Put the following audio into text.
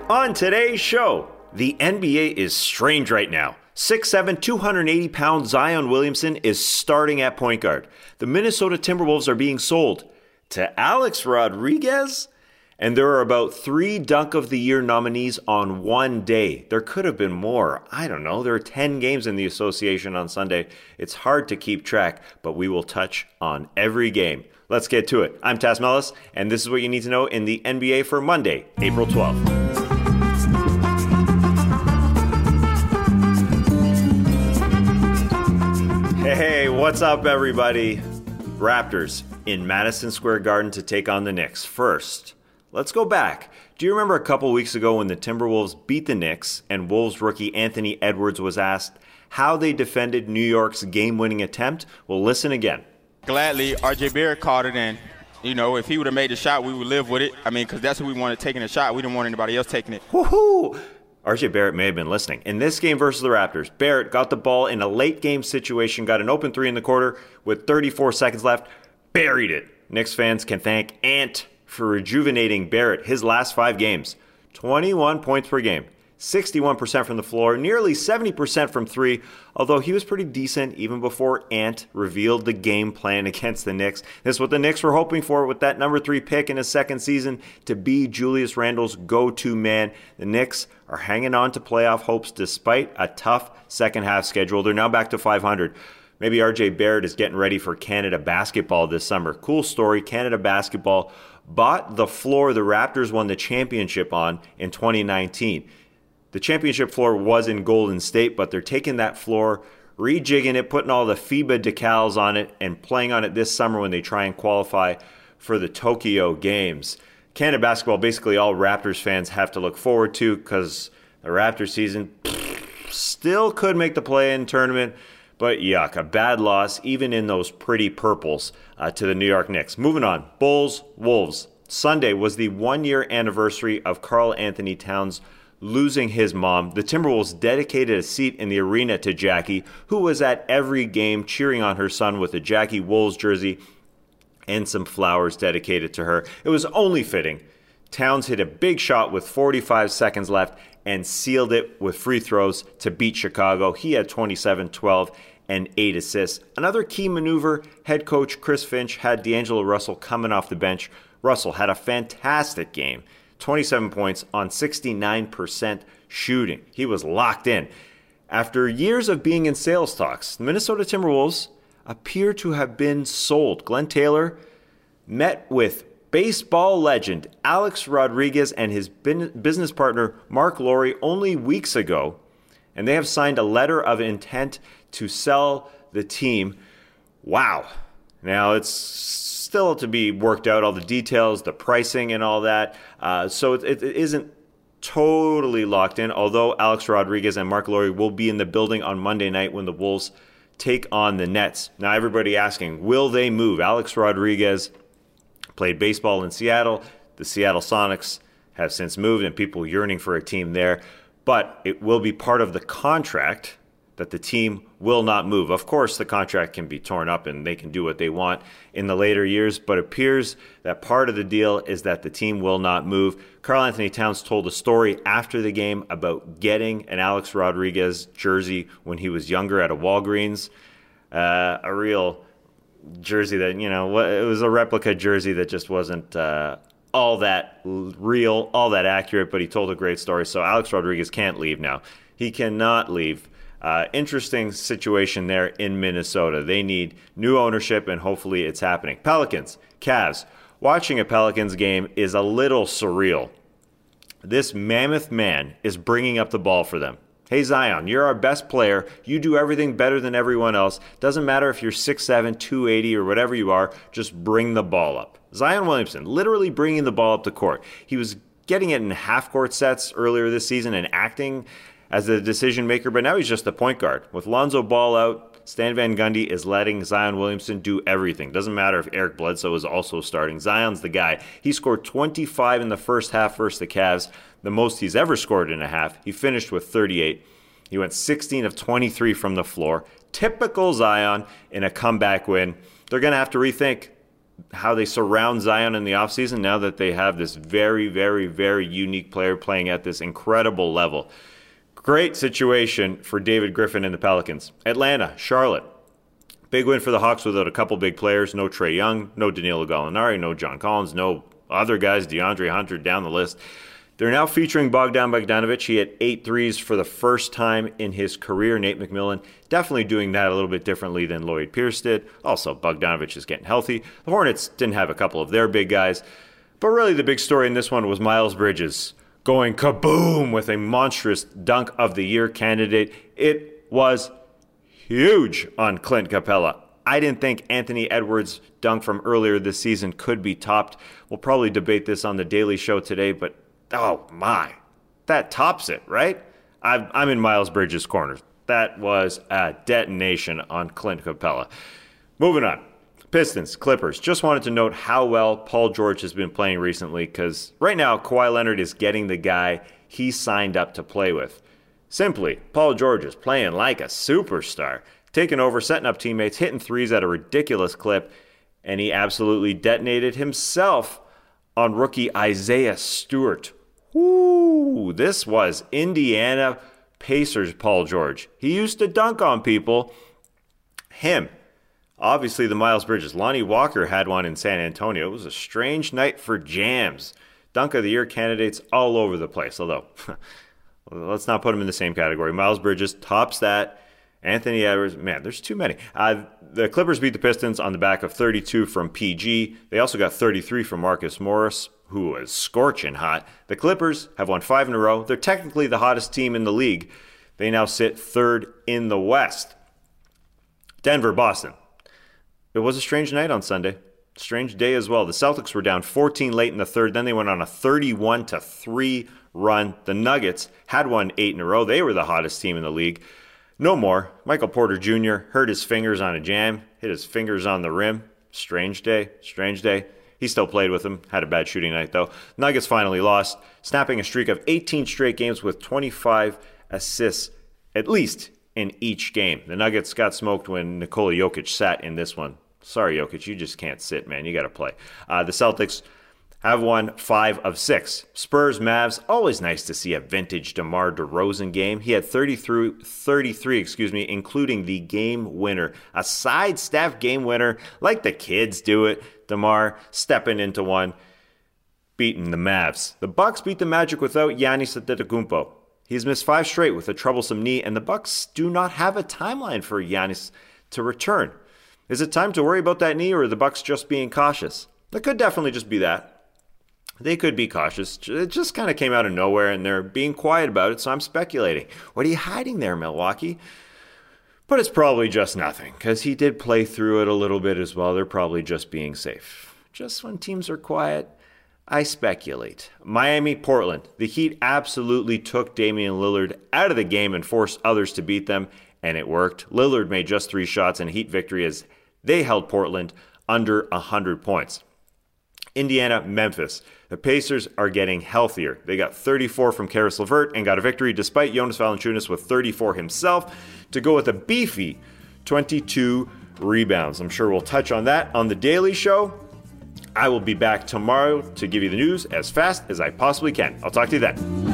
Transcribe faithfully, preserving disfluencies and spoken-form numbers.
On today's show, the N B A is strange right now. six seven, two hundred eighty pound Zion Williamson is starting at point guard. The Minnesota Timberwolves are being sold to Alex Rodriguez. And there are about three Dunk of the Year nominees on one day. There could have been more. I don't know. There are ten games in the association on Sunday. It's hard to keep track, but we will touch on every game. Let's get to it. I'm Taz Mellis, and this is what you need to know in the N B A for Monday, April twelfth. Hey, what's up, everybody? Raptors in Madison Square Garden to take on the Knicks. First, let's go back. Do you remember a couple weeks ago when the Timberwolves beat the Knicks and Wolves rookie Anthony Edwards was asked how they defended New York's game-winning attempt? Well, listen again. Gladly, R J Barrett caught it in. You know, if he would have made the shot, we would live with it. I mean, because that's who we wanted taking the shot. We didn't want anybody else taking it. Woohoo! R J Barrett may have been listening. In this game versus the Raptors, Barrett got the ball in a late-game situation, got an open three in the quarter with thirty-four seconds left, buried it. Knicks fans can thank Ant for rejuvenating Barrett. His last five games, twenty-one points per game, sixty-one percent from the floor, nearly seventy percent from three, although he was pretty decent even before Ant revealed the game plan against the Knicks. This is what the Knicks were hoping for with that number three pick in his second season, to be Julius Randle's go-to man. The Knicks are hanging on to playoff hopes despite a tough second half schedule. They're now back to five hundred. Maybe R J Barrett is getting ready for Canada basketball this summer. Cool story, Canada basketball bought the floor the Raptors won the championship on in twenty nineteen. The championship floor was in Golden State, but they're taking that floor, rejigging it, putting all the FIBA decals on it, and playing on it this summer when they try and qualify for the Tokyo Games. Canada basketball, basically all Raptors fans have to look forward to, because the Raptors season still could make the play-in tournament, but yuck, a bad loss, even in those pretty purples, uh, to the New York Knicks. Moving on, Bulls, Wolves. Sunday was the one-year anniversary of Karl Anthony Towns losing his mom. The Timberwolves dedicated a seat in the arena to Jackie, who was at every game cheering on her son with a Jackie Wolves jersey and some flowers dedicated to her. It was only fitting. Towns hit a big shot with forty-five seconds left and sealed it with free throws to beat Chicago. He had twenty-seven, twelve, and eight assists. Another key maneuver, head coach Chris Finch had D'Angelo Russell coming off the bench. Russell had a fantastic game. twenty-seven points on sixty-nine percent shooting. He was locked in. After years of being in sales talks, the Minnesota Timberwolves appear to have been sold. Glenn Taylor met with baseball legend Alex Rodriguez and his business partner Mark Lowry only weeks ago, and they have signed a letter of intent to sell the team. Wow. Now, it's still to be worked out, all the details, the pricing and all that. Uh, so it, it isn't totally locked in, although Alex Rodriguez and Mark Lowry will be in the building on Monday night when the Wolves take on the Nets. Now, everybody asking, will they move? Alex Rodriguez played baseball in Seattle. The Seattle Sonics have since moved, and people yearning for a team there. But it will be part of the contract that the team will not move. Of course, the contract can be torn up and they can do what they want in the later years, but it appears that part of the deal is that the team will not move. Karl Anthony Towns told a story after the game about getting an Alex Rodriguez jersey when he was younger at a Walgreens. Uh, a real jersey that, you know, it was a replica jersey that just wasn't uh, all that real, all that accurate, but he told a great story. So Alex Rodriguez can't leave now. He cannot leave. Uh, interesting situation there in Minnesota. They need new ownership, and hopefully it's happening. Pelicans, Cavs. Watching a Pelicans game is a little surreal. This mammoth man is bringing up the ball for them. Hey, Zion, you're our best player. You do everything better than everyone else. Doesn't matter if you're six seven, two eighty, or whatever you are. Just bring the ball up. Zion Williamson literally bringing the ball up the court. He was getting it in half-court sets earlier this season and acting as the decision maker, but now he's just a point guard. With Lonzo Ball out, Stan Van Gundy is letting Zion Williamson do everything. Doesn't matter if Eric Bledsoe is also starting. Zion's the guy. He scored twenty-five in the first half versus the Cavs, the most he's ever scored in a half. He finished with thirty-eight. He went sixteen of twenty-three from the floor. Typical Zion in a comeback win. They're going to have to rethink how they surround Zion in the offseason now that they have this very, very, very unique player playing at this incredible level. Great situation for David Griffin and the Pelicans. Atlanta, Charlotte. Big win for the Hawks without a couple big players. No Trae Young, no Danilo Gallinari, no John Collins, no other guys, DeAndre Hunter, down the list. They're now featuring Bogdan Bogdanovic. He had eight threes for the first time in his career. Nate McMillan definitely doing that a little bit differently than Lloyd Pierce did. Also, Bogdanovic is getting healthy. The Hornets didn't have a couple of their big guys. But really the big story in this one was Miles Bridges going kaboom with a monstrous dunk of the year candidate. It was huge on Clint Capella. I didn't think Anthony Edwards' dunk from earlier this season could be topped. We'll probably debate this on the Daily Show today, but oh my, that tops it, right? I've, I'm in Miles Bridges' corner. That was a detonation on Clint Capella. Moving on. Pistons, Clippers. Just wanted to note how well Paul George has been playing recently, because right now Kawhi Leonard is getting the guy he signed up to play with. Simply, Paul George is playing like a superstar, taking over, setting up teammates, hitting threes at a ridiculous clip, and he absolutely detonated himself on rookie Isaiah Stewart. Woo! This was Indiana Pacers Paul George. He used to dunk on people. Him. Obviously, the Miles Bridges. Lonnie Walker had one in San Antonio. It was a strange night for jams. Dunk of the year candidates all over the place. Although, let's not put him in the same category. Miles Bridges tops that. Anthony Edwards, man, there's too many. Uh, the Clippers beat the Pistons on the back of thirty-two from P G. They also got thirty-three from Marcus Morris, who was scorching hot. The Clippers have won five in a row. They're technically the hottest team in the league. They now sit third in the West. Denver, Boston. It was a strange night on Sunday. Strange day as well. The Celtics were down fourteen late in the third. Then they went on a thirty-one to three run. The Nuggets had won eight in a row. They were the hottest team in the league. No more. Michael Porter Junior hurt his fingers on a jam, hit his fingers on the rim. Strange day, strange day. He still played with him. Had a bad shooting night, though. Nuggets finally lost, snapping a streak of eighteen straight games with twenty-five assists, at least in each game. The Nuggets got smoked when Nikola Jokic sat in this one. Sorry, Jokic, you just can't sit, man. You got to play. Uh, the Celtics have won five of six. Spurs, Mavs, always nice to see a vintage DeMar DeRozan game. He had thirty-three, thirty-three, excuse me, including the game winner. A sidestep game winner, like the kids do it. DeMar stepping into one, beating the Mavs. The Bucks beat the Magic without Giannis Antetokounmpo. He's missed five straight with a troublesome knee, and the Bucks do not have a timeline for Giannis to return. Is it time to worry about that knee, or are the Bucks just being cautious? It could definitely just be that. They could be cautious. It just kind of came out of nowhere, and they're being quiet about it, so I'm speculating. What are you hiding there, Milwaukee? But it's probably just nothing, because he did play through it a little bit as well. They're probably just being safe. Just when teams are quiet, I speculate. Miami, Portland. The Heat absolutely took Damian Lillard out of the game and forced others to beat them, and it worked. Lillard made just three shots in a Heat victory as they held Portland under one hundred points. Indiana, Memphis. The Pacers are getting healthier. They got thirty-four from Karis LeVert and got a victory despite Jonas Valanciunas with thirty-four himself to go with a beefy twenty-two rebounds. I'm sure we'll touch on that on The Daily Show. I will be back tomorrow to give you the news as fast as I possibly can. I'll talk to you then.